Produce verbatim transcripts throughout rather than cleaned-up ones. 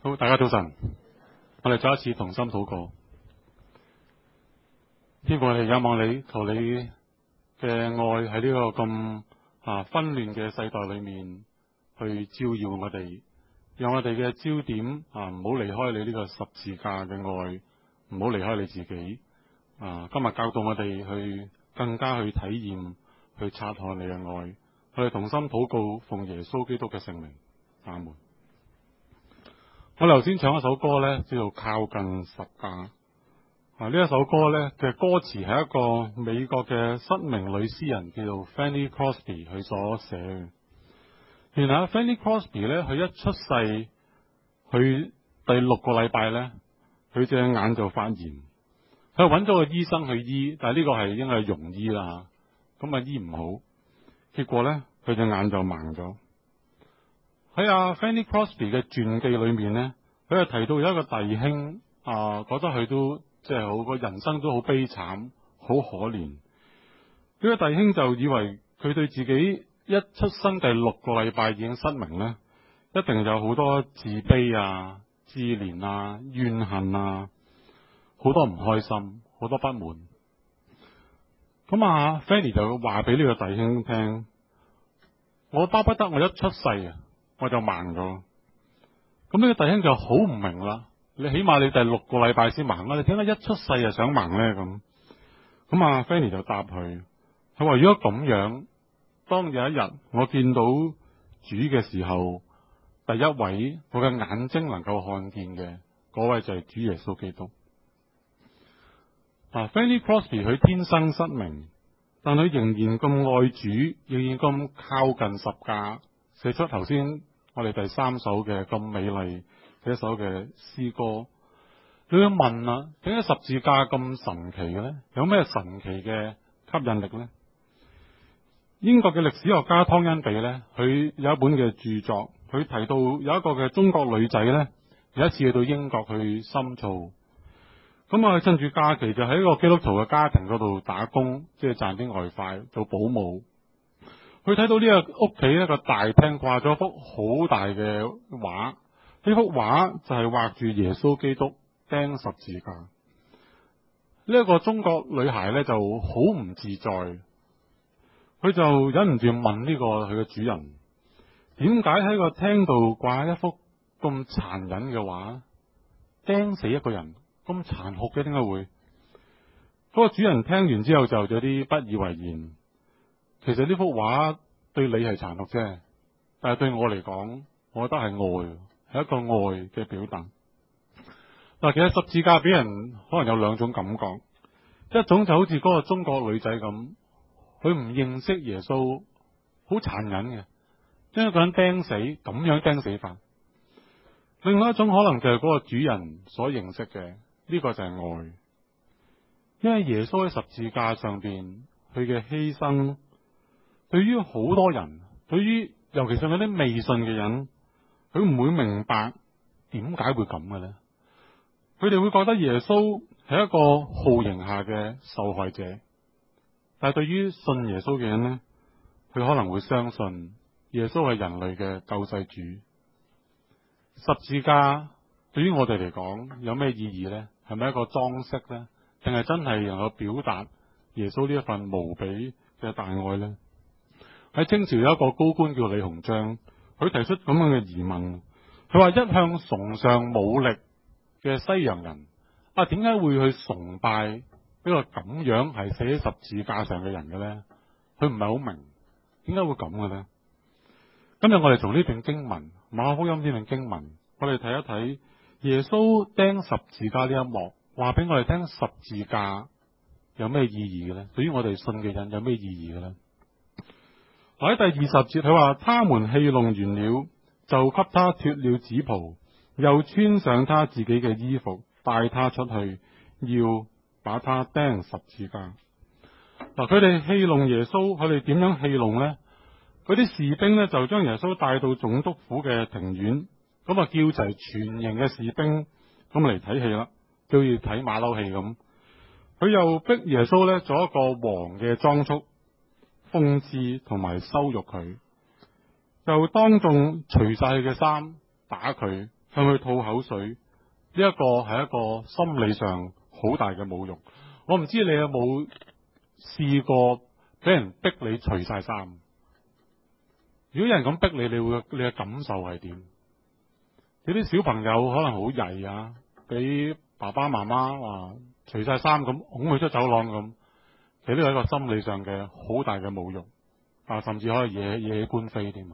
好，大家早晨。我哋再一次同心禱告。天父，我哋仰望你，求你嘅愛喺呢個咁啊紛亂嘅世代裏面去照耀我哋，讓我哋嘅焦點啊唔好離開你呢個十字架嘅愛，唔好離開你自己。啊，今日教導我哋去更加去體驗，去察看你嘅愛。我哋同心禱告，奉耶穌基督嘅聖名，阿門。我頭先唱一首歌呢，叫做《靠近十架》。啊，呢一首歌呢嘅歌詞係一個美國嘅失明女詩人叫做 Fanny Crosby 佢所寫嘅。原來 Fanny Crosby 呢，佢一出世，佢第六個禮拜呢，佢隻眼就發炎。佢揾咗個醫生去醫，但係呢個係應該係庸醫啦，咁啊醫唔好，結果呢，佢隻眼就盲咗。喺阿 Fanny Crosby 嘅傳記裏面呢，佢又提到有一個弟兄啊，覺得佢都即係好個人生都好悲慘，好可憐。呢個弟兄就以為佢對自己一出生第六個禮拜已經失明呢，一定有好多自卑啊、自憐啊、怨恨啊，好多唔開心，好多不滿。咁啊 Fanny 就話俾呢個弟兄聽：我巴不得我一出世啊，我就盲咗。咁呢個弟兄就好唔明啦。你起碼你第六個禮拜先盲啦，你點解一出世就想盲呢？咁咁啊 Fanny 就答佢，佢話如果咁樣，當有一日我見到主嘅時候，第一位我嘅眼睛能夠看見嘅嗰位就係主耶穌基督。啊 Fanny Crosby 佢天生失明，但佢仍然咁愛主，仍然咁靠近十架，寫出頭先我哋第三首嘅咁美麗嘅一首嘅詩歌。你要問啦，點解十字架咁神奇嘅咧？有咩神奇嘅吸引力呢？英國嘅歷史學家湯恩比呢，佢有一本嘅著作，佢提到有一個嘅中國女仔呢，有一次去到英國去深造，咁啊趁住假期就喺一個基督徒嘅家庭嗰度打工，即係賺啲外快做保姆。佢睇到呢個屋企一個大廳掛咗一幅好大嘅畫，呢幅畫就係畫住耶穌基督釘十字架。呢、這、一個中國女孩呢就好唔自在，佢就忍唔住問呢個佢嘅主人：點解喺個廳度掛一幅咁殘忍嘅畫，釘死一個人咁殘酷嘅？點解會？嗰個主人聽完之後就有啲不以為然。其實呢幅畫對你係殘酷啫，但係對我嚟講，我覺得係愛，係一個愛嘅表達。嗱，其實十字架俾人可能有兩種感覺，一種就好似嗰個中國女仔咁，佢唔認識耶穌，好殘忍嘅，將一個人釘死，咁樣釘死法。另外一種可能就係嗰個主人所認識嘅，呢個就係愛，因為耶穌喺十字架上邊，佢嘅犧牲。對於好多人，對於尤其是嗰啲未信嘅人，佢唔會明白點解會咁嘅咧。佢哋會覺得耶穌係一個酷刑下嘅受害者，但係對於信耶穌嘅人呢，佢可能會相信耶穌係人類嘅救世主。十字架對於我哋嚟講有咩意義呢？係咪一個裝飾呢？定係真係能夠表達耶穌呢一份無比嘅大愛呢？喺清朝有一個高官叫李鴻章，佢提出咁樣嘅疑問，佢話一向崇尚武力嘅西洋人啊，點解會去崇拜呢個咁樣係寫喺十字架上嘅人嘅咧？佢唔係好明點解會咁嘅咧。今日我哋從呢段經文馬可福音呢段經文，我哋睇一睇耶穌釘十字架呢一幕，話俾我哋聽十字架有咩意義嘅咧？對於我哋信嘅人有咩意義嘅咧？喺第二十節，佢話：他們戲弄完了，就給他脫了紫袍，又穿上他自己嘅衣服，帶他出去，要把他釘十字架。嗱，佢哋戲弄耶穌，佢哋點樣戲弄呢？嗰啲士兵呢，就將耶穌帶到總督府嘅庭院，咁啊叫齊全營嘅士兵咁嚟睇戲啦，就好似睇馬騮戲咁。佢又逼耶穌呢做一個王嘅裝束，諷刺同埋羞辱佢，就當眾除晒佢嘅衫，打佢， 向佢吐口水，呢一個係一個心理上好大嘅侮辱。我唔知你有冇試過俾人逼你除晒衫？如果有人咁逼你，你會你嘅感受係點？有啲小朋友可能好曳啊，俾爸爸媽媽話除晒衫咁拱佢出走廊咁，其實呢個係一個心理上嘅好大嘅侮辱啊，甚至可以惹惹起官非添啊！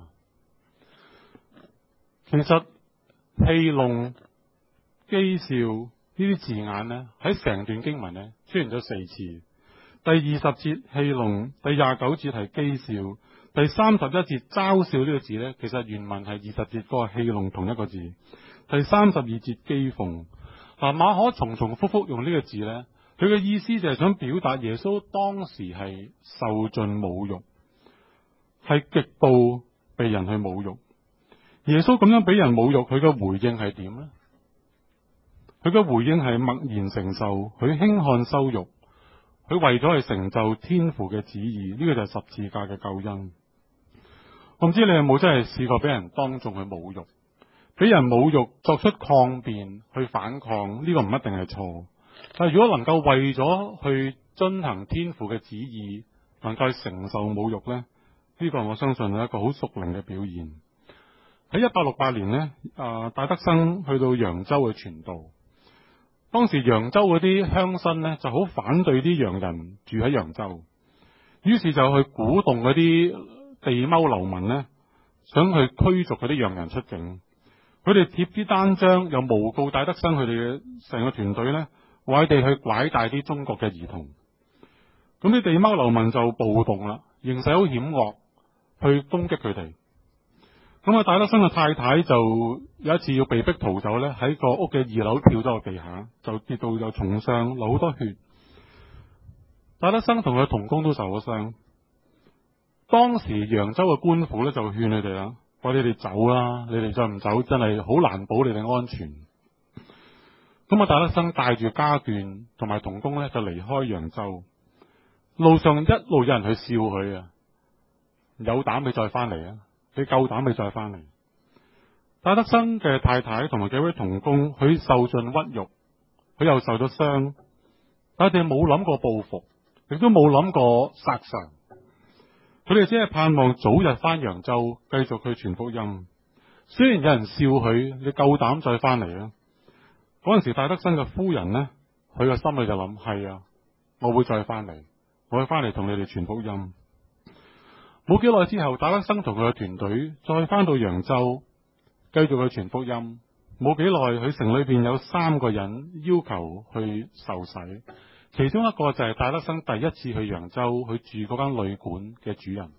其實戲弄、譏笑呢啲字眼呢，喺成段經文呢出現咗四次。第二十節戲弄，第廿九節係譏笑，第三十一節嘲笑呢個字呢，其實原文係二十節嗰個戲弄同一個字。第三十二節譏諷。嗱，馬可重重複複用呢個字呢，佢嘅意思就係想表達耶穌當時係受盡侮辱，係極度被人去侮辱。耶穌咁樣俾人侮辱，佢嘅回應係點呢？佢嘅回應係默然承受，佢輕看羞辱，佢為咗去成就天父嘅旨意，呢、這個就係十字架嘅救恩。我唔知你有冇真係試過俾人當眾去侮辱，俾人侮辱作出抗辯去反抗，呢、這個唔一定係錯。但係如果能夠為咗去遵行天父嘅旨意，能夠承受侮辱呢，呢、這個我相信係一個好屬靈嘅表現。喺一八六八年呢，啊戴德生去到揚州去傳道。當時揚州嗰啲鄉紳呢就好反對啲洋人住喺揚州，於是就去鼓動嗰啲地踎流民呢，想去驅逐嗰啲洋人出境。佢哋貼啲單張，又誣告戴德生佢哋嘅成個團隊呢，話佢哋去拐帶啲中國嘅兒童。咁啲地踎流民就暴動啦，形勢好險惡，去攻擊佢哋。咁啊，戴德生嘅太太就有一次要被逼逃走呢，喺個屋嘅二樓跳咗落地下，就跌到有重傷，流好多血。戴德生同佢同工都受咗傷。當時揚州嘅官府呢，就勸佢哋啦，話你哋走啦，你哋再唔走真係好難保你哋安全。咁啊，戴德生帶住家眷同埋同工呢，就離開揚州。路上一路有人去笑佢啊，有膽你再翻嚟啊！你夠膽，你再翻嚟。戴德生嘅太太同埋幾位同工，佢受盡屈辱，佢又受咗傷，但係佢哋冇諗過報復，亦都冇諗過殺償。佢哋只係盼望早日翻揚州，繼續去傳福音。雖然有人笑佢，你夠膽再翻嚟啊！嗰陣時，戴德生嘅夫人呢，佢個心裏就諗：係啊，我會再翻嚟，我會翻嚟同你哋傳福音。冇幾耐之後，戴德生同佢嘅團隊再翻到揚州，繼續去傳福音。冇幾耐，佢城裏邊有三個人要求去受洗，其中一個就係戴德生第一次去揚州去住嗰間旅館嘅主人。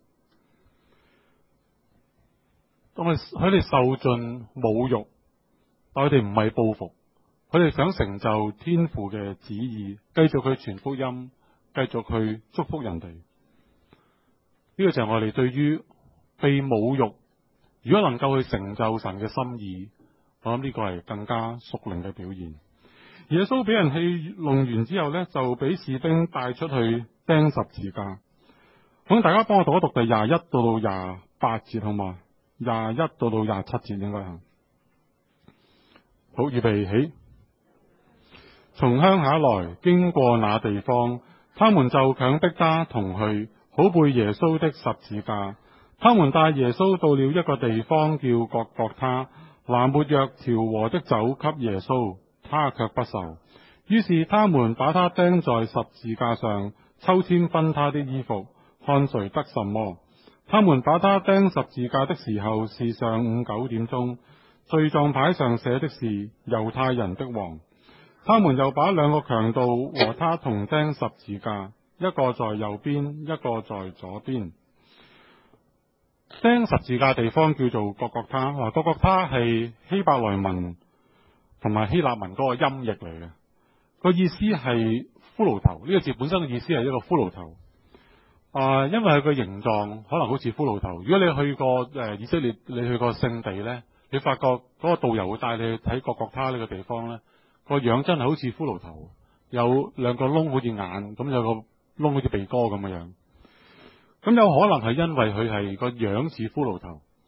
咁佢哋受盡侮辱，但佢哋唔係報復，佢哋想成就天父嘅旨意，繼續去傳福音，繼續去祝福人哋。呢個就係我哋對於被侮辱，如果能夠去成就神嘅心意，我諗呢個係更加屬靈嘅表現。耶穌俾人戲弄完之後呢，就俾士兵帶出去釘十字架。咁大家幫我讀一讀第廿一到到廿八節好嘛？廿一到到廿七節應該係。好，預備起。從鄉下來，經過那地方，他們就強迫他同去，好背耶穌的十字架。他們帶耶穌到了一個地方叫各各他，拿沒藥調和的酒給耶穌，他卻不受。於是他們把他釘在十字架上，抽籤分他的衣服，看誰得什麼。他們把他釘十字架的時候是上午九點鐘，罪狀牌上寫的是猶太人的王。他們又把兩個強盜和他同釘十字架，一個在右邊，一個在左邊。釘十字架地方叫做各各他，嗱，各各他係希伯來文同埋希臘文嗰個音譯嚟嘅，個意思係骷髏頭。呢個字本身嘅意思係一個骷髏頭。啊、呃，因為佢個形狀可能好似骷髏頭。如果你去過誒、呃、以色列，你去過聖地呢，你發覺嗰個導遊會帶你去睇各各他呢個地方呢，個樣真係好似骷髏頭，有兩個窿好似眼，咁有個窿好似鼻哥咁嘅樣。咁有可能係因為佢係個樣似骷髏頭，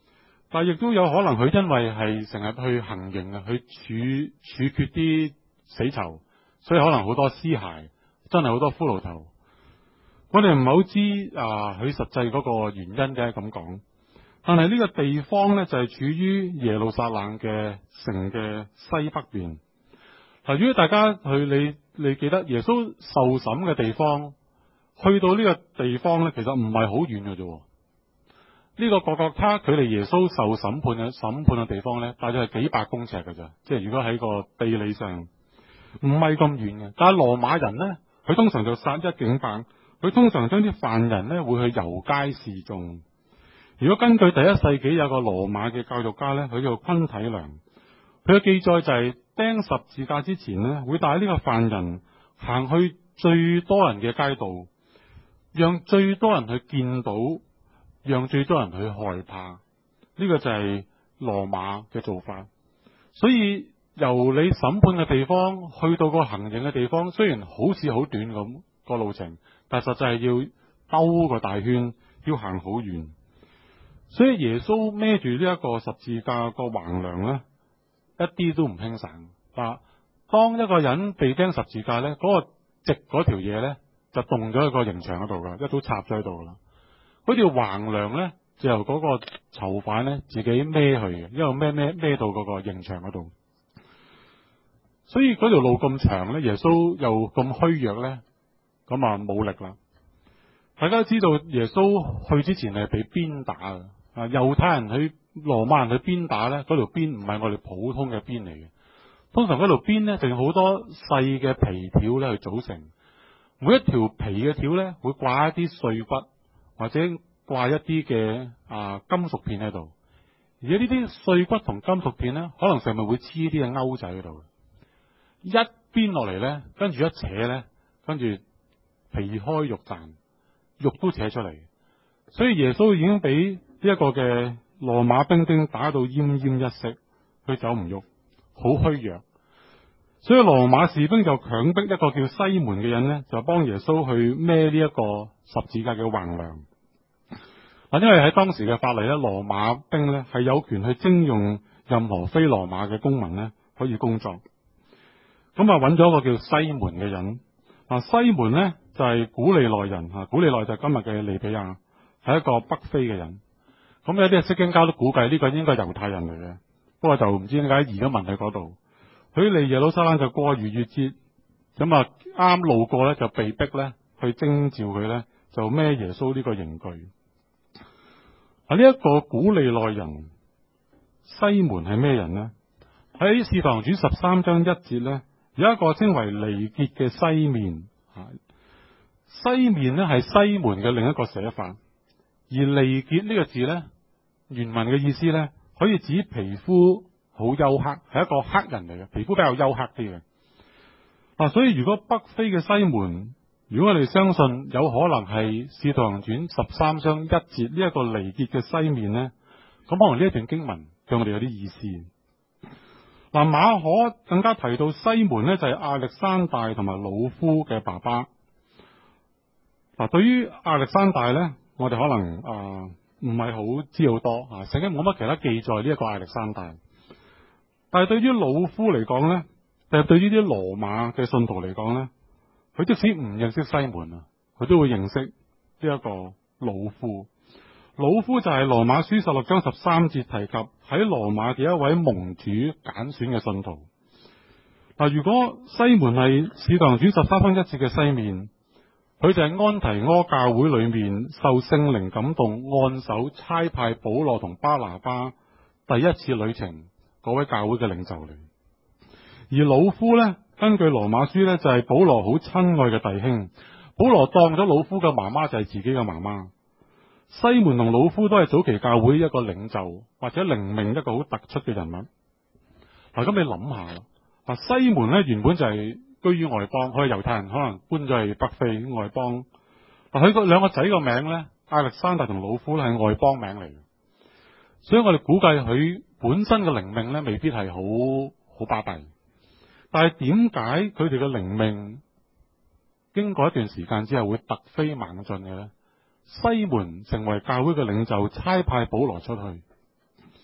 但係亦都有可能佢因為係成日去行刑啊，去處處決啲死囚，所以可能好多屍骸，真係好多骷髏頭。我哋唔係好知啊，佢實際嗰個原因嘅咁講。但係呢個地方呢，就係、是、處於耶路撒冷嘅城嘅西北邊。嗱，如果大家去你你記得耶穌受審嘅地方，去到呢個地方呢，其實唔係好遠嘅啫。呢、這個各各他距離耶穌受審判嘅審判嘅地方呢，大約係幾百公尺嘅咋。即係如果喺個地理上唔係咁遠嘅。但係羅馬人呢，佢通常就殺一儆百，佢通常將啲犯人呢會去遊街示眾。如果根據第一世紀有個羅馬嘅教育家呢，佢叫昆體良，佢嘅記載就係釘十字架之前呢，會帶呢個犯人行去最多人嘅街道，讓最多人去見到，讓最多人去害怕。呢、這個就係羅馬嘅做法。所以由你審判嘅地方去到個行刑嘅地方，雖然好似好短咁個路程，但實際係要兜個大圈，要行好遠。所以耶穌孭住呢一個十字架個橫梁呢，一啲都唔輕省。嗱，當一個人被釘十字架呢，嗰、那個直嗰條嘢呢，就動咗喺個刑場嗰度噶，一早插咗喺度噶啦。嗰條橫梁呢，就由嗰個囚犯呢自己孭去嘅，因為孭孭孭到嗰個刑場嗰度。所以嗰條路咁長呢，耶穌又咁虛弱呢，咁啊冇力啦。大家都知道耶穌去之前係被鞭打嘅。啊！猶太人去羅馬人去鞭打呢，嗰條鞭唔係我哋普通嘅鞭嚟嘅。通常嗰條鞭呢，就用好多細嘅皮條咧去組成。每一條皮嘅條呢，會掛一啲碎骨，或者掛一啲嘅啊金屬片喺度。而呢啲碎骨同金屬片呢，可能上面會黐啲嘅鈎仔喺度。一鞭落嚟呢，跟住一扯呢，跟住皮開肉綻，肉都扯出嚟。所以耶穌已經俾呢一個嘅羅馬兵丁打到奄奄一息，佢走唔喐，好虛弱。所以羅馬士兵就強迫一個叫西門嘅人呢，就幫耶穌去孭呢一個十字架嘅橫梁。嗱，因為喺當時嘅法例咧，羅馬兵呢係有權去徵用任何非羅馬嘅公民呢可以工作。咁啊，揾咗一個叫西門嘅人。嗱，西門呢就係、是、古利奈人吓，古利奈就係今日嘅利比亞，係一個北非嘅人。咁有啲釋經家都估計呢個應該係猶太人嚟嘅，不過就唔知點解移咗民去嗰度。佢嚟耶路撒冷就過逾越節，咁啊啱路過咧就被逼咧去徵召佢咧，就孭耶穌呢個刑具。啊，呢一個古利奈人西門係咩人呢？喺使徒行傳十三章一節咧，有一個稱為尼結嘅西面。西面咧係西門嘅另一個寫法。而尼結呢個字呢，原文嘅意思呢，可以指皮膚好黝黑，係一個黑人嚟嘅，皮膚比較黝黑啲嘅。嗱、啊，所以如果北非嘅西門，如果我哋相信有可能係使徒行傳十三章一節呢一個尼結嘅西面呢，咁可能呢一段經文對我哋有啲意思。嗱、啊，馬可更加提到西門呢，就係、是、亞歷山大同埋魯孚嘅爸爸。嗱、啊，對於亞歷山大呢，我哋可能啊唔係好知好多啊，聖經冇乜其他記載呢一個亞歷山大。但係對於魯孚嚟講咧，誒對於啲羅馬嘅信徒嚟講咧，佢即使唔認識西門啊，佢都會認識呢一個魯孚。魯孚就係羅馬書十六章十三節提及喺羅馬嘅一位蒙主揀選嘅信徒。嗱、啊，如果西門係使徒行傳十三章一節嘅西面，佢就係安提阿教會裏面受聖靈感動，按手差派保羅同巴拿巴第一次旅程嗰位教會嘅領袖嚟。而魯孚呢，根據羅馬書呢，就係保羅好親愛嘅弟兄。保羅當咗魯孚嘅媽媽就係自己嘅媽媽。西門同魯孚都係早期教會一個領袖或者靈命一個好突出嘅人物。嗱，咁你諗下啦，嗱，西門呢，原本就係居於外邦，佢係猶太人，可能搬咗去北非外邦。嗱，佢個兩個仔個名咧，亞歷山大同魯孚咧係外邦名嚟嘅，所以我哋估計佢本身嘅靈命咧未必係好好巴閉。但係點解佢哋嘅靈命經過一段時間之後會突飛猛進嘅咧？西門成為教會嘅領袖，差派保羅出去。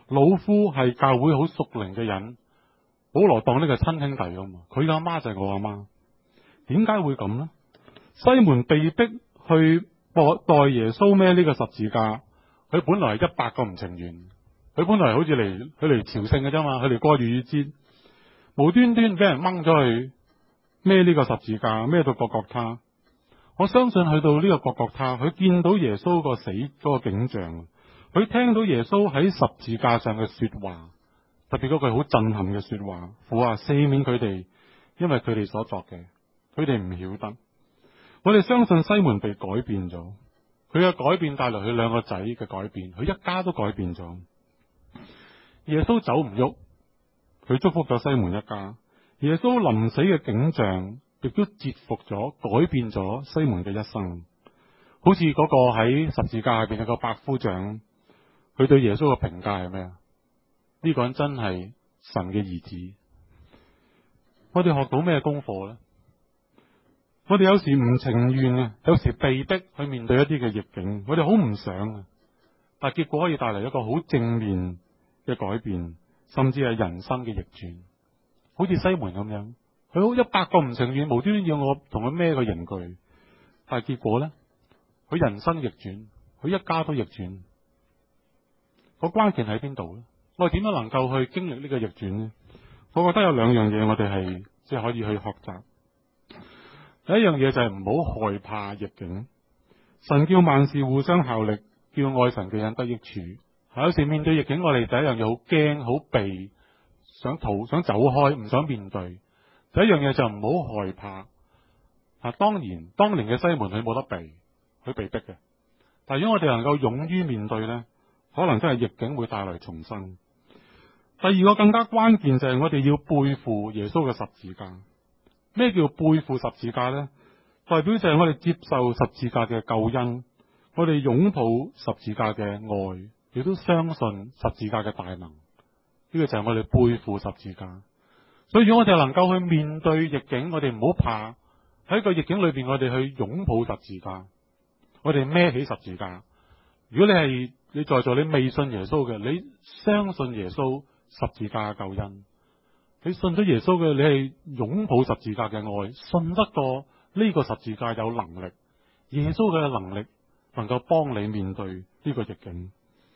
老夫係教會好屬靈嘅人，保羅當呢個親兄弟噶嘛，佢阿媽就係我阿媽。點解會咁呢？西門被逼去代耶穌孭呢個十字架，佢本來係一百個唔情願，佢本來好似嚟佢嚟朝聖嘅啫嘛，佢嚟過逾越節，無端端俾人掹咗去孭呢個十字架，孭到各各他。我相信去到呢個各各他，佢見到耶穌個死嗰個景象，佢聽到耶穌喺十字架上嘅說話，特別嗰句好震撼嘅說話，父啊，赦免佢哋，因為佢哋所作嘅，佢哋唔曉得。我哋相信西門被改變咗，佢嘅改變帶來佢兩個仔嘅改變，佢一家都改變咗。耶穌走唔喐，佢祝福咗西門一家。耶穌臨死嘅景象亦都折服咗，改變咗西門嘅一生。好似嗰個喺十字架入邊有個百夫長，佢對耶穌嘅評價係咩啊？呢個人真係神嘅兒子。我哋學到咩功課呢？我哋有時唔情願啊，有時被逼去面對一啲嘅逆境，我哋好唔想啊，但結果可以帶嚟一個好正面嘅改變，甚至係人生嘅逆轉。好似西門咁樣，佢好一百個唔情願，無端端要我同佢孭個刑具，但係結果呢，佢人生逆轉，佢一家都逆轉。個關鍵喺邊度呢？我哋點樣能夠去經歷呢個逆轉呢？我覺得有兩樣嘢我哋係即係可以去學習。第一樣嘢就係唔好害怕逆境。神叫萬事互相效力，叫愛神嘅人得益處。係有時面對逆境，我哋第一樣嘢好驚、好避，想逃、想走開，唔想面對。第一樣嘢就唔好害怕。啊，當然，當年嘅西門佢冇得避，佢被逼嘅。但係如果我哋能夠勇於面對呢，可能真係逆境會帶來重生。第二個更加關鍵就係我哋要背負耶穌嘅十字架。咩叫背負十字架呢？代表就係我哋接受十字架嘅救恩，我哋擁抱十字架嘅愛，亦都相信十字架嘅大能。呢個就係我哋背負十字架。所以如果我哋能夠去面對逆境，我哋唔好怕，喺個逆境裏邊，我哋去擁抱十字架，我哋孭起十字架。如果你係你在座你未信耶穌嘅，你相信耶穌十字架嘅救恩。你信咗耶穌嘅，你係擁抱十字架嘅愛，信得過呢個十字架有能力，耶穌嘅能力能夠幫你面對呢個逆境。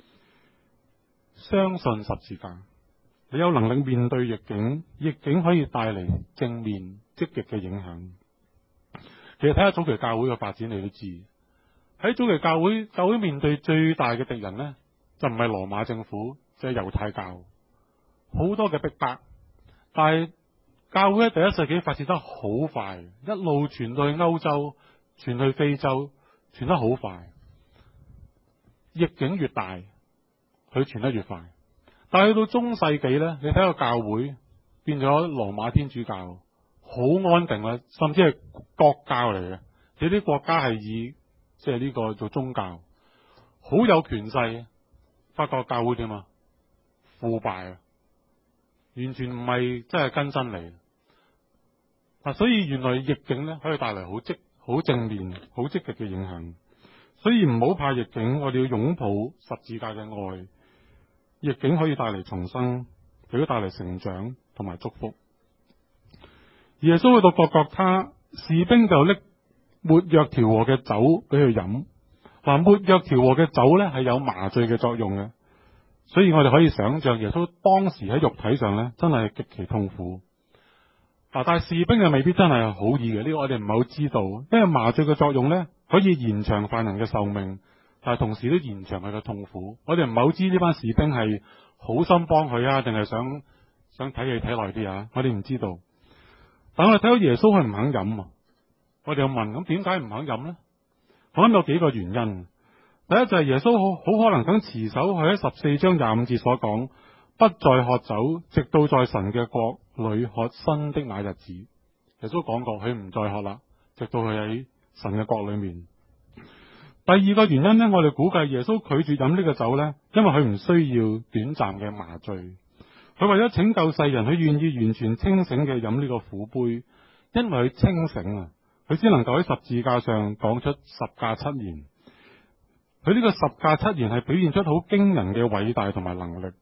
相信十字架，你有能力面對逆境，逆境可以帶嚟正面積極嘅影響。其實睇下早期教會嘅發展，你都知喺早期教會，教會面對最大嘅敵人呢，就唔係羅馬政府，就係猶太教，好多嘅逼迫。但係教會喺第一世紀發展得好快，一路傳到去歐洲，傳去非洲，傳得好快。逆境越大，佢傳得越快。但係去到中世紀呢，你睇個教會變咗羅馬天主教，好安定啦，甚至係國教嚟嘅。有啲國家係以即係呢個做宗教，好有權勢。法國教會點啊？腐敗啊！完全唔係真係跟真理啊！所以原來逆境咧可以帶嚟好積、好正面、好積極嘅影響。所以唔好怕逆境，我哋要擁抱十字架嘅愛。逆境可以帶嚟重生，亦都帶嚟成長同埋祝福。耶穌去到各各他，士兵就拎沒藥調和嘅酒俾佢飲。嗱，沒藥調和嘅酒咧係有麻醉嘅作用嘅。所以我哋可以想象耶穌當時喺肉體上咧，真係極其痛苦。嗱，但係士兵又未必真係好意嘅，呢個我哋唔係好知道。因為麻醉嘅作用咧，可以延長犯人嘅壽命，但係同時都延長佢嘅痛苦。我哋唔係好知呢班士兵係好心幫佢啊，定係想想睇戲睇耐啲啊？我哋唔知道。但我哋睇到耶穌佢唔肯飲啊，我哋又問：咁點解唔肯飲呢？我諗有幾個原因。第一就係耶穌好好可能想持守佢喺十四章廿五節所講，不再喝酒，直到在神嘅國裏喝新的那日子。耶穌講過，佢唔再喝啦，直到佢喺神嘅國裏面。第二個原因呢，我哋估計耶穌拒絕飲呢個酒呢，因為佢唔需要短暫嘅麻醉。佢為咗拯救世人，佢願意完全清醒嘅飲呢個苦杯，因為佢清醒啊，佢先能夠喺十字架上講出十架七言。佢呢個十架七言係表現出好驚人嘅偉大同埋能力。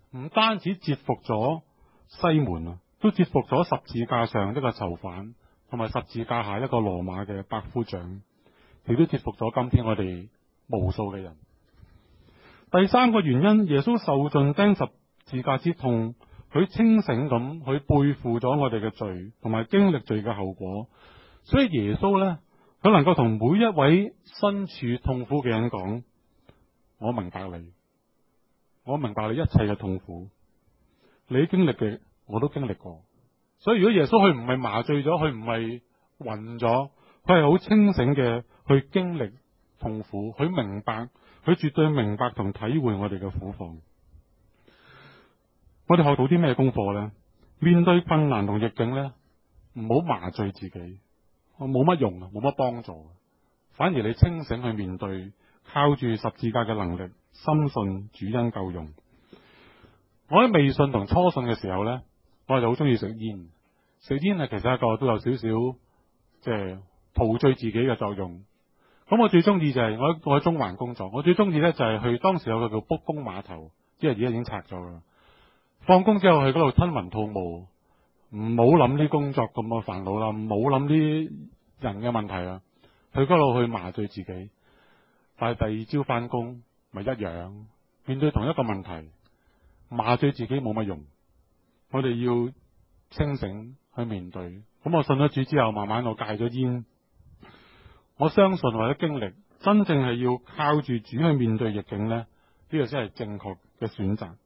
唔單止折服咗西門啊，都折服咗十字架上一個囚犯，同埋十字架下一個羅馬嘅百夫長，亦都折服咗今天我哋無數嘅人。第三個原因，耶穌受盡釘十字架之痛，佢清醒咁去背負咗我哋嘅罪，同埋經歷罪嘅後果。所以耶穌呢，佢能夠同每一位身處痛苦嘅人講：我明白你，我明白你一切嘅痛苦，你經歷嘅我都經歷過。所以如果耶穌佢唔係麻醉咗，佢唔係暈咗，佢係好清醒嘅去經歷痛苦，佢明白，佢絕對明白同體會我哋嘅苦況。我哋學到啲咩功課呢？面對困難同逆境呢，唔好麻醉自己，我冇乜用啊，冇乜幫助。反而你清醒去面對，靠住十字架嘅能力，深信主恩夠用。我喺未信同初信嘅時候呢，我就好中意食煙。食煙係其實一個都有少少即係陶醉自己嘅作用。咁我最中意就係、是、我我喺中環工作，我最中意呢就係去當時有個叫卜公碼頭，即係而家已經拆咗啦。放工之後去嗰度吞雲吐霧，唔好諗啲工作咁嘅煩惱啦，唔好諗啲人嘅問題啦，去嗰度去麻醉自己。但係第二朝翻工咪一樣，面對同一個問題，麻醉自己冇乜用。我哋要清醒去面對。咁我信咗主之後，慢慢我戒咗煙。我相信或者經歷，真正係要靠住主去面對逆境呢，呢、呢個先係正確嘅選擇。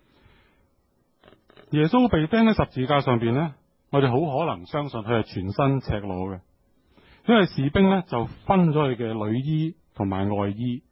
耶穌被釘喺十字架上邊呢，我哋好可能相信佢係全身赤裸嘅，因為士兵呢就分咗佢嘅裏衣同埋外衣。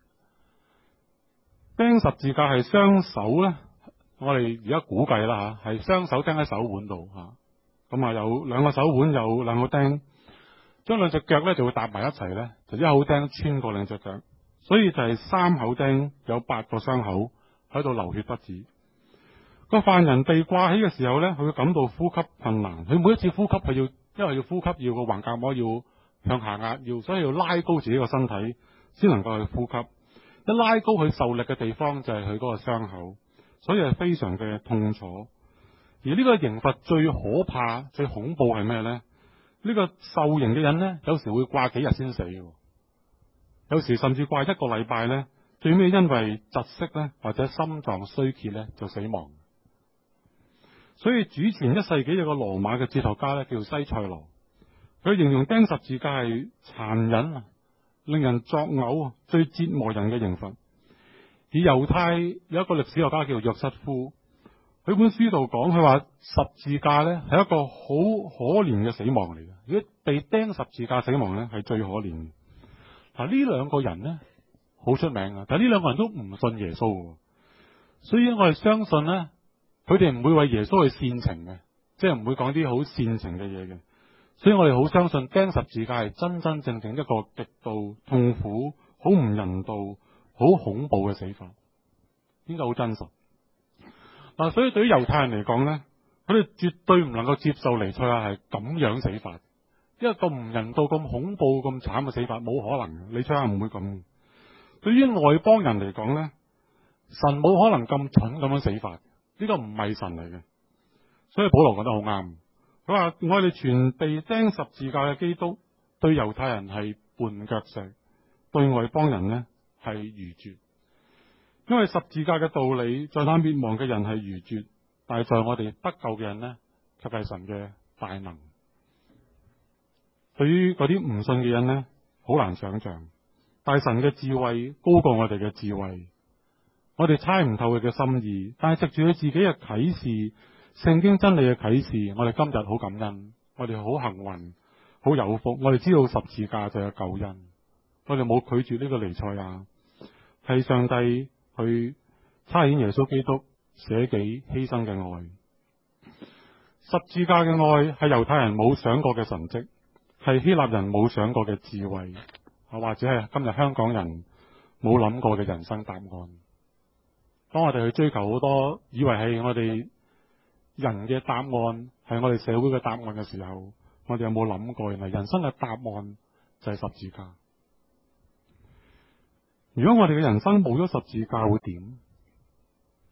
釘十字架係雙手呢，我哋而家估計啦吓，係雙手釘喺手腕度吓，咁啊有兩個手腕有兩個釘，將兩隻腳呢就會搭埋一齊呢，就一口釘穿過兩隻腳，所以就係三口釘，有八個傷口喺度流血不止。個犯人被掛起嘅時候呢，佢會感到呼吸困難，佢每一次呼吸係要，因為要呼吸要個橫膈膜要向下壓，要所以要拉高自己個身體先能夠去呼吸。一拉高佢受力嘅地方就係佢嗰個傷口，所以係非常嘅痛楚。而呢個刑罰最可怕、最恐怖係咩呢？呢、呢個受刑嘅人呢，有時會掛幾日先死嘅，有時甚至掛一個禮拜呢，最尾因為窒息呢，或者心臟衰竭呢，就死亡。所以主前一世紀有個羅馬嘅哲學家咧，叫西塞羅，佢形容釘十字架係殘忍啊，令人作嘔，最折磨人嘅刑罰。而猶太有一個歷史學家叫約瑟夫，佢本書度講，佢話十字架咧係一個好可憐嘅死亡嚟嘅。如果被釘十字架死亡咧，係最可憐嘅。嗱，呢兩個人咧好出名啊，但係呢兩個人都唔信耶穌，所以我哋相信咧。佢哋唔會為耶穌去煽情嘅，即係唔會講啲好煽情嘅嘢嘅，所以我哋好相信釘十字架係真真正正一個極度痛苦、好唔人道、好恐怖嘅死法，應該好真實。嗱，所以對於猶太人嚟講呢，佢哋絕對唔能夠接受彌賽亞係咁樣死法，因為咁唔人道、咁恐怖、咁慘嘅死法冇可能，彌賽亞唔會咁。對於外邦人嚟講呢，神冇可能咁蠢咁樣死法。呢個唔係神嚟嘅，所以保羅講得好啱。佢話我哋全被釘十字架嘅基督，對猶太人係絆腳石，對外邦人呢係愚拙。因為十字架嘅道理，在那滅亡嘅人係愚拙，但係在我哋得救嘅人呢，卻係神嘅大能。對於嗰啲唔信嘅人呢，好難想象，但係神嘅智慧高過我哋嘅智慧。我哋猜唔透佢嘅心意，但係藉住佢自己嘅啟示，聖經真理嘅啟示，我哋今日好感恩，我哋好幸運，好有福。我哋知道十字架就有救恩，我哋冇拒絕呢個彌賽亞，係上帝去差遣耶穌基督捨己犧牲嘅愛。十字架嘅愛係猶太人冇想過嘅神蹟，係希臘人冇想過嘅智慧，或者係今日香港人冇諗過嘅人生答案。當我哋去追求好多以為係我哋人嘅答案，係我哋社會嘅答案嘅時候，我哋有冇諗過原來人生嘅答案就係十字架？如果我哋嘅人生冇咗十字架會點？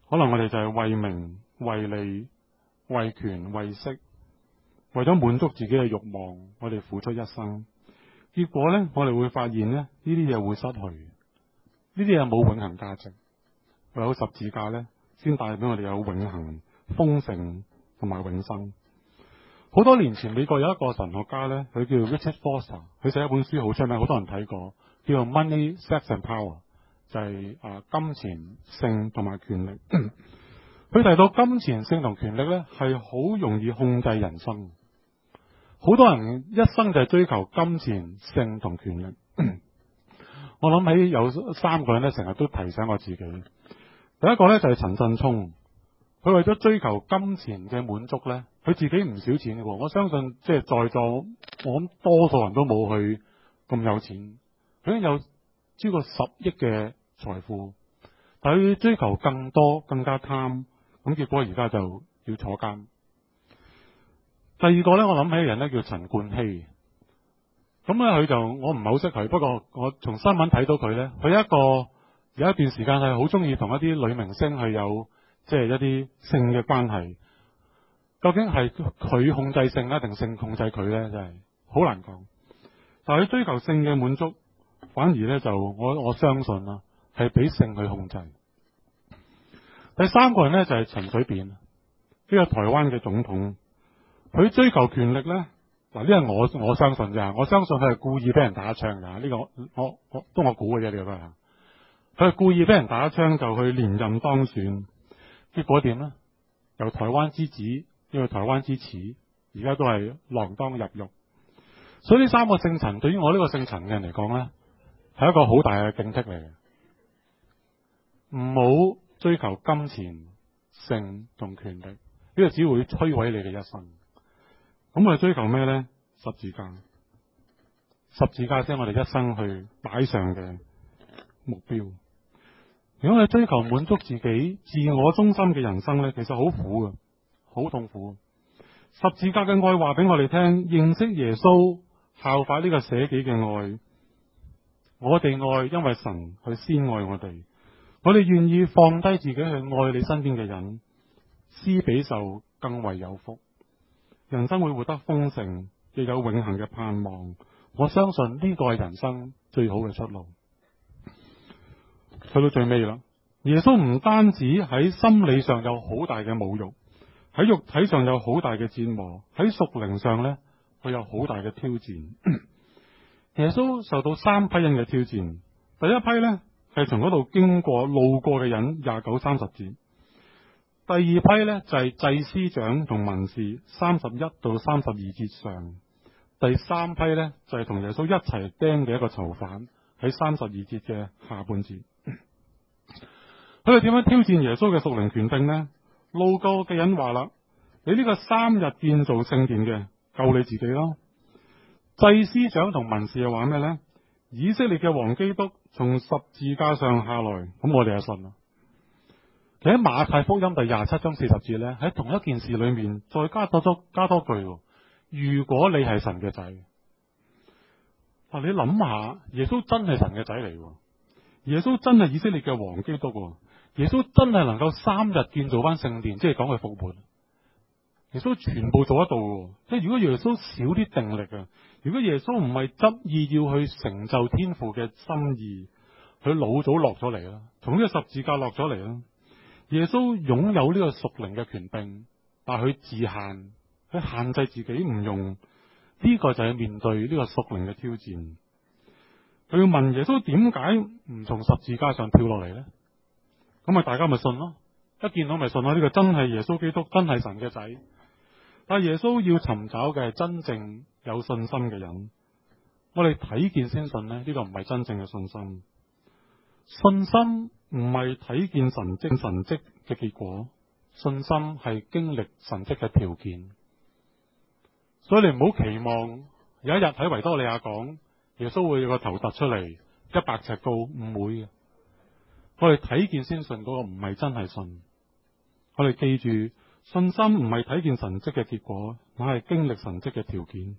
可能我哋就係為名、為利、為權、為色，為咗滿足自己嘅慾望，我哋付出一生。結果呢，我哋會發現呢，呢啲嘢會失去，呢啲嘢冇永恆價值。唯有十字架呢，先帶俾我哋有永恆、豐盛同埋永生。好多年前，美國有一個神學家呢，佢叫 Richard Foster， 佢寫一本書好出名，好多人睇過，叫做 Money, Sex and Power， 就係啊金錢、性同埋權力。佢提到金錢、性同權力呢，係好容易控制人生。好多人一生就係追求金錢、性同權力。我諗起有三個人呢，成日都提醒我自己。第一個呢，就係陳振聰，佢為咗追求金錢嘅滿足呢，佢自己唔少錢嘅。我相信即係在座，我諗多數人都冇佢咁有錢。佢已經有超過十億嘅財富，但係佢追求更多、更加貪，咁結果而家就要坐監。第二個呢，我諗起嘅人呢，叫陳冠希。咁咧佢就我唔係好識佢，不過我從新聞睇到佢呢，佢一個有一段時間係好中意同一啲女明星去有即係一啲性嘅關係。究竟係佢控制性啊，定性控制佢呢？真係好難講。但係佢追求性嘅滿足，反而呢，就我我相信啦，係俾性去控制。第三個人呢，就係陳水扁，呢個台灣嘅總統。佢追求權力呢，嗱呢個我我相信咋，我相信佢係故意俾人打槍噶。呢、這個我我，我都我估嘅啫，呢、這個都係。佢係故意俾人打槍就去連任當選，結果點呢？由台灣之子因為台灣之恥，而家都係鋃鐺入獄。所以呢三個姓陳，對於我呢個姓陳嘅人嚟講呢，係一個好大嘅警惕嚟嘅。唔好追求金錢、性同權力，呢、這個只會摧毀你嘅一生。咁我哋追求咩呢？十字架，十字架先係我哋一生去擺上嘅目標。如果我哋追求滿足自己自我中心嘅人生呢，其實好苦嘅，好痛苦。十字架嘅愛話俾我哋聽，認識耶穌，效法呢個捨己嘅愛。我哋愛，因為神去先愛我哋，我哋願意放低自己去愛你身邊嘅人，施比受更為有福。人生會活得豐盛，亦有永恆嘅盼望。我相信呢個係人生最好嘅出路。去到最尾啦，耶穌唔單止喺心理上有好大嘅侮辱，喺肉體上有好大嘅折磨，喺屬靈上呢，佢有好大嘅挑戰。耶穌受到三批人嘅挑戰。第一批呢，係從嗰度經過路過嘅人，廿九三十節。第二批呢，就係祭司長同文士，三十一到三十二節上。第三批呢，就係同耶穌一齊釘嘅一個囚犯，喺三十二節嘅下半節。佢哋點樣挑戰耶穌嘅屬靈權柄呢？路過嘅人話啦：你呢個三日建造聖殿嘅，救你自己咯。祭司長同文士又話咩呢？以色列嘅王基督從十字架上下來，咁我哋就信啦。其實喺馬太福音第廿七章四十節咧，喺同一件事裏面再加多咗加多句，如果你係神嘅仔，嗱，你諗下，耶穌真係神嘅仔嚟，耶穌真係以色列嘅王基督，耶穌真係能夠三日建造翻聖殿，即係講佢復活，耶穌全部做得到嘅。即係如果耶穌少啲定力啊，如果耶穌唔係執意要去成就天父嘅心意，佢老早落咗嚟啦，從呢個十字架落咗嚟啦。耶穌擁有呢個屬靈嘅權柄，但係佢自限，佢限制自己唔用，呢、這個就係面對呢個屬靈嘅挑戰。佢要問耶穌點解唔從十字架上跳落嚟呢？咁咪大家咪信咯，一見到咪信咯，呢、這個真係耶穌基督，真係神嘅仔。但係耶穌要尋找嘅係真正有信心嘅人。我哋睇見先信呢，呢、這個唔係真正嘅信心。信心唔係睇見神蹟神蹟嘅結果，信心係經歷神蹟嘅條件。所以你唔好期望有一日喺維多利亞港，耶穌會有個頭突出嚟一百尺高，唔會嘅。我哋睇見先信嗰個唔係真係信。我哋記住，信心唔係睇見神蹟嘅結果，乃係經歷神蹟嘅條件。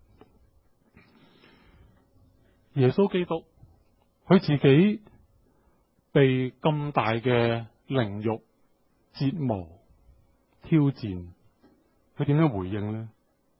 耶穌基督佢自己被咁大嘅凌辱， 折磨、挑戰，佢點樣回應呢？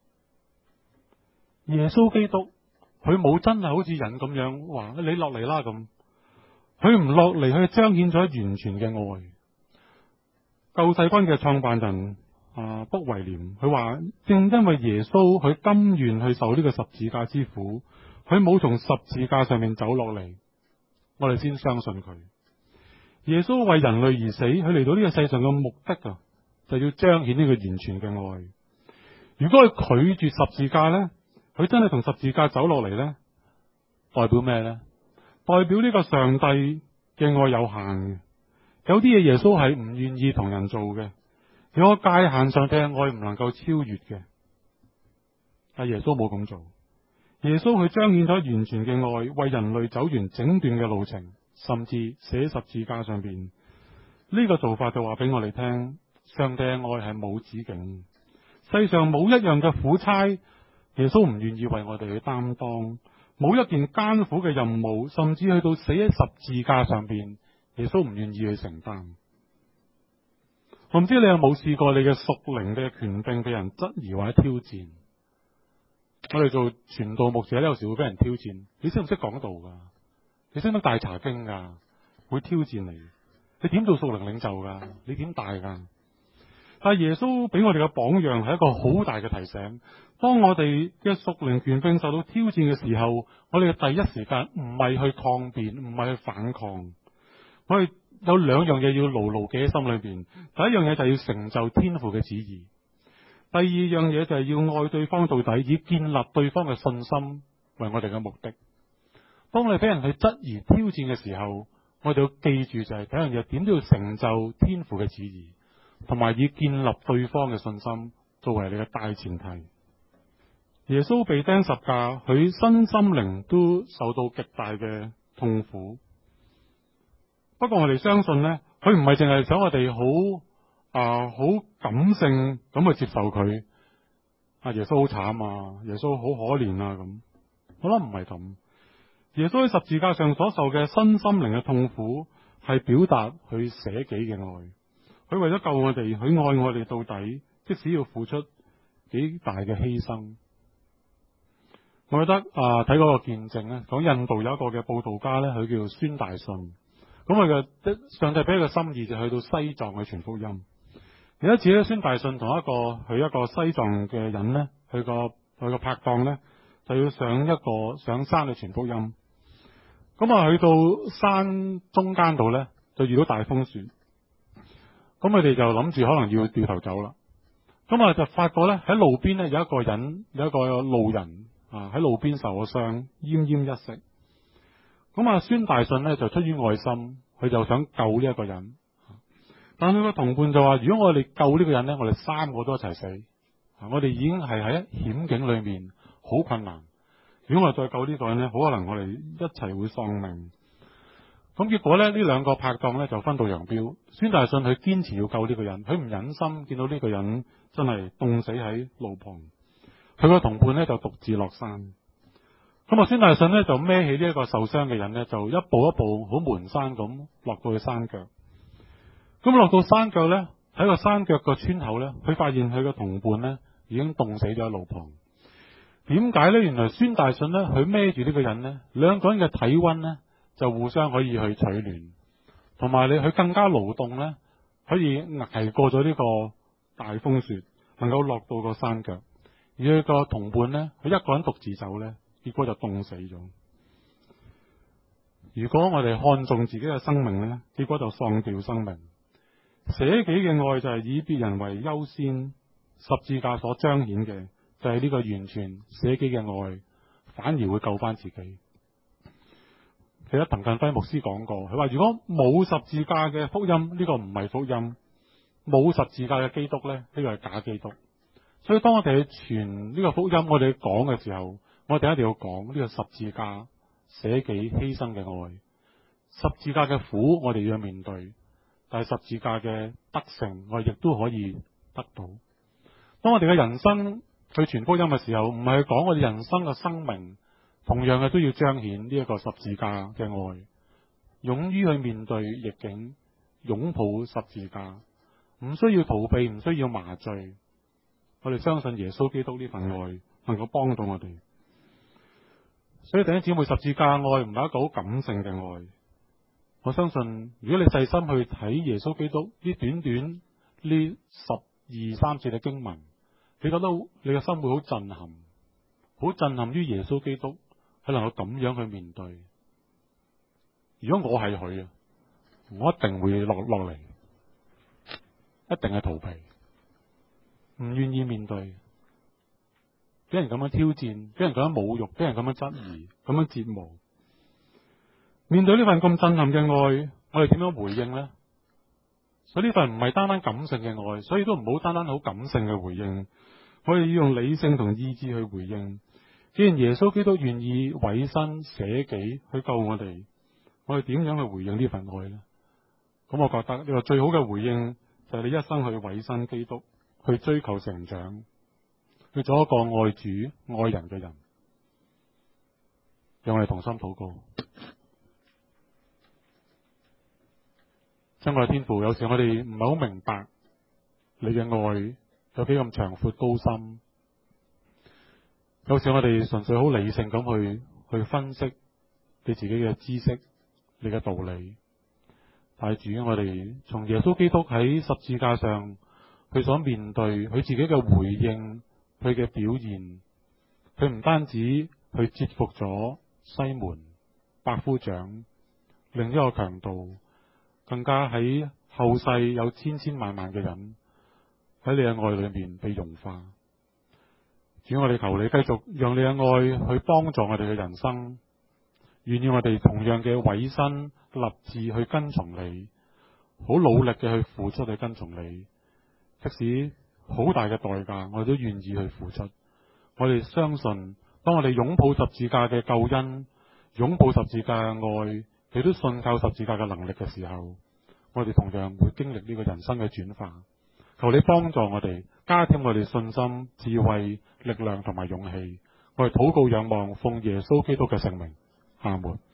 耶穌基督佢冇真係好似人咁樣話你落嚟啦咁，佢唔落嚟，佢彰顯咗完全嘅愛。救世軍嘅創辦人啊，卜維廉佢話，正因為耶穌佢甘願去受呢個十字架之苦，佢冇從十字架上面走落嚟，我哋先相信佢。耶穌為人類而死，佢嚟到呢個世上嘅目的啊，就要彰顯呢個完全嘅愛。如果佢拒絕十字架呢，佢真係從十字架走落嚟呢，代表咩呢？代表呢個上帝嘅愛有限嘅，有啲嘢耶穌係唔願意同人做嘅，有個界限上帝嘅愛唔能夠超越嘅。但耶穌冇咁做，耶穌佢彰顯咗完全嘅愛，為人類走完整段嘅路程，甚至寫十字架上邊呢個做法就話俾我哋聽，上帝嘅愛係冇止境，世上冇一樣嘅苦差耶穌唔願意為我哋去擔當，冇一件艱苦嘅任務，甚至去到死喺十字架上邊，耶穌唔願意去承擔。我唔知你有冇試過你嘅屬靈嘅權柄俾人質疑或者挑戰？我哋做傳道牧者咧，有時會俾人挑戰。你識唔識講道噶？你識唔識大查經噶？會挑戰你。你點做屬靈領袖噶？你點大噶？但係耶穌俾我哋嘅榜樣係一個好大嘅提醒。當我哋嘅屬靈權柄受到挑戰嘅時候，我哋嘅第一時間唔係去抗辯，唔係去反抗。我哋有兩樣嘢要牢牢記喺心裏邊。第一樣嘢就係要成就天父嘅旨意。第二樣嘢就係要愛對方到底，以建立對方嘅信心為我哋嘅目的。當你俾人去質疑挑戰嘅時候，我哋要記住就係第一樣嘢，點都要成就天父嘅旨意，同埋以建立對方嘅信心作為你嘅大前提。耶穌被釘十架，佢身心靈都受到極大嘅痛苦。不過我哋相信呢，佢唔係淨係想我哋好啊好感性咁去接受佢。啊，耶穌好慘啊，耶穌好可憐啊咁。我諗唔係咁。耶穌喺十字架上所受嘅身心靈嘅痛苦，係表達佢捨己嘅愛。佢為咗救我哋，佢愛我哋到底，即使要付出幾大嘅犧牲。我覺得啊，睇嗰個見證咧，講印度有一個嘅佈道家咧，佢叫孫大信。咁佢嘅上帝俾佢嘅心意就去到西藏去傳福音。有一次咧，孫大信同一個佢一個西藏嘅人咧，佢個佢個拍檔咧，就要上一個上山去傳福音。咁啊，去到山中間度咧，就遇到大風雪。咁佢哋就諗住可能要掉頭走啦。咁啊，就發覺咧喺路邊咧有一個人，有一個路人啊喺路邊受咗傷，奄奄一息。咁啊，孫大信咧就出於愛心，佢就想救呢一個人。但佢個同伴就話：如果我哋救呢個人咧，我哋三個都一齊死。我哋已經係喺險境裏面，好困難。如果我哋再救呢個人咧，好可能我哋一齊會喪命。咁結果咧，呢兩個拍檔咧就分道揚鑣。孫大信佢堅持要救呢個人，佢唔忍心見到呢個人真係凍死喺路旁。佢個同伴咧就獨自落山。咁啊，孫大信咧就孭起呢一個受傷嘅人咧，就一步一步好蹣跚咁落到去山腳。咁落到山腳咧，喺個山腳個村口咧，佢發現佢個同伴咧已經凍死咗喺路旁。點解咧？原來孫大信咧，佢孭住呢個人咧，兩個人嘅體溫咧就互相可以去取暖，同埋你佢更加勞動咧，可以捱過咗呢個大風雪，能夠落到個山腳。而佢個同伴咧，佢一個人獨自走咧，結果就凍死咗。如果我哋看重自己嘅生命咧，結果就喪掉生命。捨己嘅愛就係以別人為優先，十字架所彰顯嘅就係呢個完全捨己嘅愛，反而會救翻自己。其實滕近輝牧師講過，佢話如果冇十字架嘅福音，呢個唔係福音；冇十字架嘅基督咧，呢個係假基督。所以當我哋去傳呢個福音，我哋講嘅時候，我哋一定要講呢個十字架捨己犧牲嘅愛。十字架嘅苦我哋要面對，但係十字架嘅得勝我哋亦都可以得到。當我哋嘅人生去傳福音嘅時候，唔係去講我哋人生嘅生命，同樣嘅都要彰顯呢一個十字架嘅愛，勇於去面對逆境，擁抱十字架， 唔需要逃避，唔需要麻醉。我哋相信耶穌基督呢份愛能夠幫到我哋。所以弟兄姊妹，十字架愛唔係一個好感性嘅愛。我相信如果你細心去睇耶穌基督呢短短呢十二三節嘅經文，你覺得你嘅心會好震撼，好震撼於耶穌基督係能夠咁樣去面對。如果我係佢啊，我一定會落落嚟，一定係逃避，唔願意面對，俾人咁樣挑戰，俾人咁樣侮辱，俾人咁樣質疑，咁樣折磨。面對呢份咁震撼嘅愛，我哋點樣回應呢？所以呢份唔係單單感性嘅愛，所以都唔好單單好感性嘅回應，我哋要用理性同意志去回應。既然耶穌基督願意委身捨己去救我哋，我哋點樣去回應呢份愛呢？咁我覺得呢個最好嘅回應就係你一生去委身基督，去追求成長，去做一個愛主愛人嘅人。讓我哋同心禱告。親愛嘅天父，有時我哋唔係好明白你嘅愛有幾咁長闊高深，有時我哋純粹好理性咁去去分析你自己嘅知識、你嘅道理。但係主，我哋從耶穌基督喺十字架上佢所面對佢自己嘅回應，佢嘅表現，佢唔單止去折服咗西門、百夫長，另一個強盜，更加喺後世有千千萬萬嘅人喺你嘅愛裏面被融化。主，我哋求你繼續讓你嘅愛去幫助我哋嘅人生，願意我哋同樣嘅委身立志去跟從你，好努力嘅去付出去跟從你，即使好大嘅代價，我哋都願意去付出。我哋相信，當我哋擁抱十字架嘅救恩，擁抱十字架嘅愛，亦都信靠十字架嘅能力嘅時候，我哋同樣會經歷呢個人生嘅轉化。求你幫助我哋，加添我哋信心、智慧、力量同埋勇氣。我哋禱告仰望，奉耶穌基督嘅聖名，阿門。